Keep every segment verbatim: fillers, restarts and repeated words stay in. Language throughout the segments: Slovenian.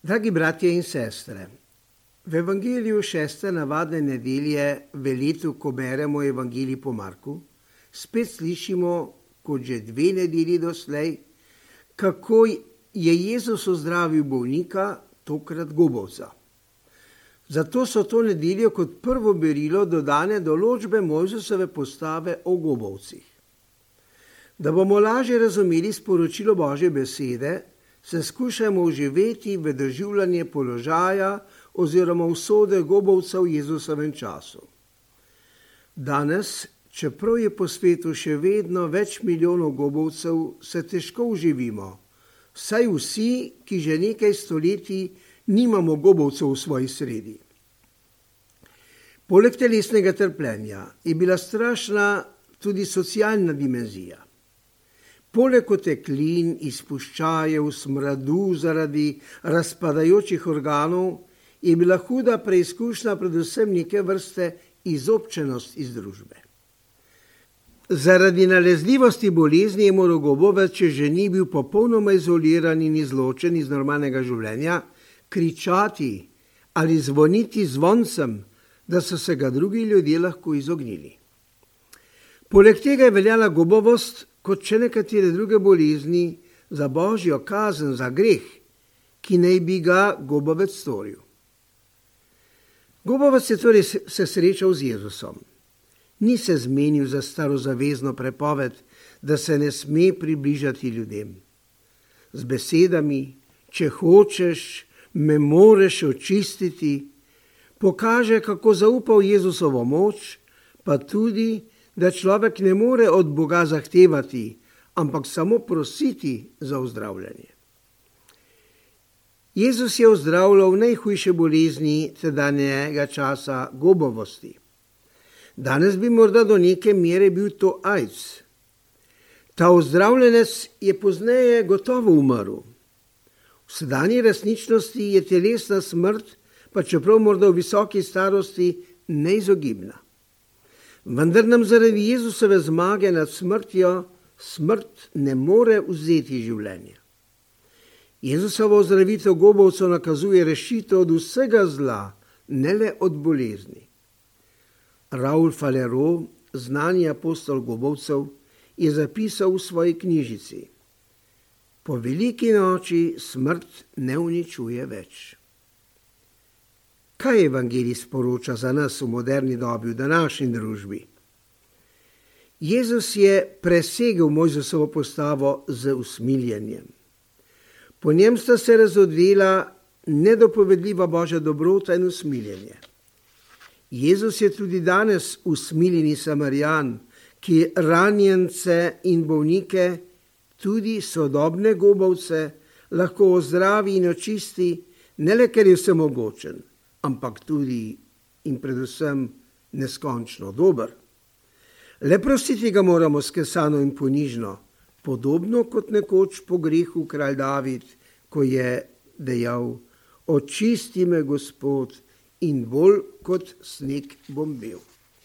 Dragi bratje in sestre, v Evangeliju šeste navadne nedelje v letu, ko beremo Evangelij po Marku, spet slišimo, kot že dve nedelji doslej, kako je Jezus ozdravil bolnika, tokrat gobovca. Zato so to nedeljo kot prvo berilo dodane določbe Mojzesove postave o gobovcih. Da bomo lažje razumeli sporočilo Božje besede, se skušamo vživeti v doživljanje položaja oziroma usode gobovca v Jezusovem času. Danes, čeprav je po svetu še vedno več milijonov gobovcev, se težko vživimo, saj vsi, ki že nekaj stoletij nimamo gobovcev v svoji sredi. Poleg telesnega trpljenja je bila strašna tudi socialna dimenzija. Poleg oteklin, izpuščajev, smradu zaradi razpadajočih organov je bila huda preizkušnja predvsem neke vrste izobčenost iz družbe. Zaradi nalezljivosti bolezni je moral gobovec, če že ni bil popolnoma izoliran in izločen iz normalnega življenja, kričati ali zvoniti zvoncem, da so se ga drugi ljudje lahko izognili. Poleg tega je veljala gobovost, kot še nekatere druge bolezni, za Božjo kazen, za greh, ki naj bi ga gobovec storil. Gobovec je torej se srečal z Jezusom. Ni se zmenil za starozavezno prepoved, da se ne sme približati ljudem. Z besedami, če hočeš, me moreš očistiti, pokaže, kako zaupal Jezusovo moč, pa tudi, da človek ne more od Boga zahtevati, ampak samo prositi za ozdravljanje. Jezus je ozdravljal najhujše bolezni tedanjega časa gobovosti. Danes bi morda do neke mere bil to AIDS. Ta ozdravljenec je pozneje gotovo umrl. V sedanji resničnosti je telesna smrt, pa čeprav morda v visoki starosti, neizogibna. Vendar nam zaradi Jezusove zmage nad smrtjo smrt ne more vzeti življenja. Jezusovo ozdravitev gobovcev nakazuje rešitev od vsega zla, ne le od bolezni. Raoul Falero, znani apostol gobovcev, je zapisal v svoji knjižici: Po veliki noči smrt ne uničuje več. Kaj Evangelij sporoča za nas v moderni dobi, v današnji družbi? Jezus je presegel Mojzesovo postavo z usmiljenjem. Po njem sta se razodvela nedopovedljiva Božja dobrota in usmiljenje. Jezus je tudi danes usmiljeni Samarijan, ki ranjence in bolnike, tudi sodobne gobovce, lahko ozdravi in očisti, ne le ker je vsemogočen, ampak tudi in predvsem neskončno dober. Le prositi ga moramo skesano in ponižno, podobno kot nekoč po grehu kralj David, ko je dejal: Očisti me, Gospod, in bolj kot sneg bom bel.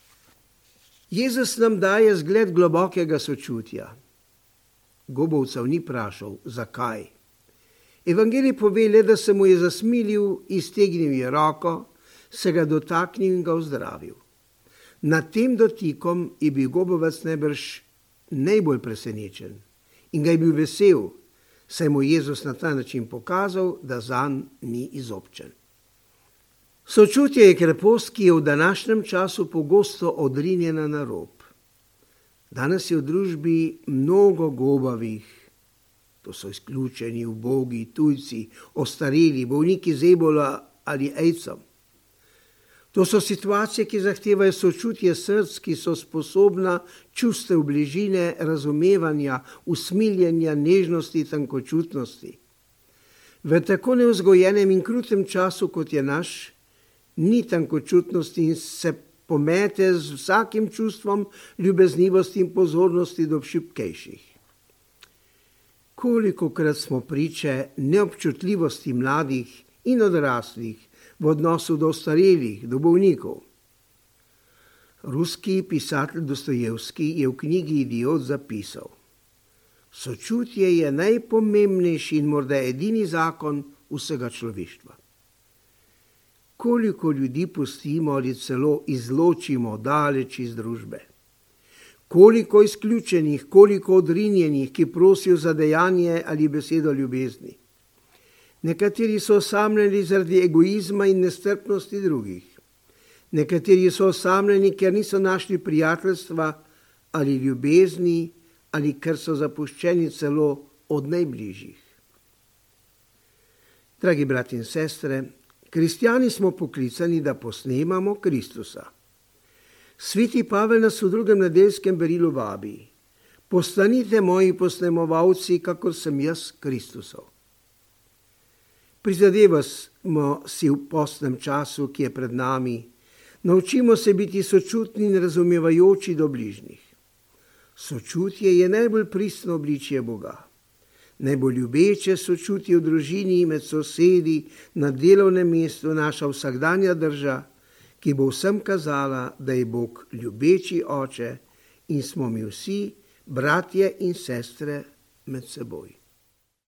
Jezus nam daje zgled globokega sočutja. Gobovcev ni vprašal, zakaj. Evangelij pove le, da se mu je zasmilil, iztegnil je roko, se ga dotaknil in ga ozdravil. Nad tem dotikom je bil gobovec najbrž najbolj presenečen in ga je bil vesel, saj mu Jezus na ta način pokazal, da zanj ni izobčen. Sočutje je krepost, ki je v današnjem času pogosto odrinjena na rob. Danes je v družbi mnogo gobavih. To so izključeni, ubogi, tujci, ostareli, bolniki z ebola ali aidsom. To so situacije, ki zahtevajo sočutje src, ki so sposobna čustev bližine, razumevanja, usmiljenja, nežnosti, tankočutnosti. V tako nevzgojenem in krutem času, kot je naš, ni tankočutnosti in se pomete z vsakim čustvom ljubeznivosti in pozornosti do šibkejših. Kolikokrat smo priče neobčutljivosti mladih in odraslih v odnosu do ostarelih, do bolnikov. Ruski pisatelj Dostojevski je v knjigi Idiot zapisal: Sočutje je najpomembnejši in morda edini zakon vsega človeštva. Koliko ljudi pustimo ali celo izločimo daleč iz družbe? Koliko izključenih, koliko odrinjenih, ki prosijo za dejanje ali besedo ljubezni? Nekateri so osamljeni zaradi egoizma in nestrpnosti drugih. Nekateri so osamljeni, ker niso našli prijateljstva ali ljubezni, ali ker so zapuščeni celo od najbližjih. Dragi brati in sestre, kristjani smo poklicani, da posnemamo Kristusa. Sveti Pavel nas v drugem nedeljskem berilu vabi: postanite moji posnemovalci, kakor sem jaz Kristusov. Prizadevamo si v postnem času, ki je pred nami, naučimo se biti sočutni in razumevajoči do bližnjih. Sočutje je najbolj pristno obličje Boga. Najbolj ljubeče sočutje v družini, med sosedi, na delovnem mestu, naša vsakdanja drža, ki bo vsem kazala, da je Bog ljubeči oče in smo mi vsi bratje in sestre med seboj.